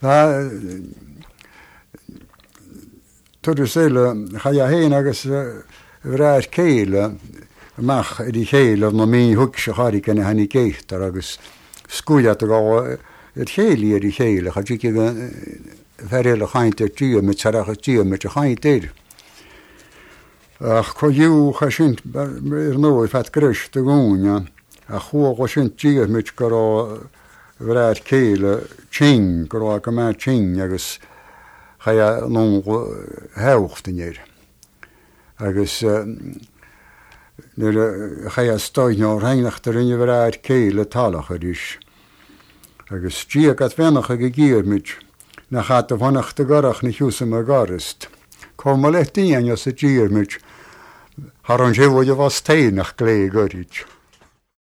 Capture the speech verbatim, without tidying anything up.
Tudu selle, haja heinagas rääs keele, mach di keele, no mii hukse harikene häni keihtar, agus skujataga et heeli eri keele, hajikiga värjellä hainte tüümet, saraga tüümet ja hainteid. Ach, ko juu hasint, er nooi fat kröste guunja, ach huo hasint tüümet karo rääs keele tšing, karo aga mä tšing, agus haja nongu häuhtinir. Agus nire haja stoinja reinachtarin je rääs keele talachadis. Agus tjiakat venacha gegiermit, na hata vanachta garach ni hjusema garist. Komma lehti ja se tjiermit, haron jevo je vas teinach klei garit.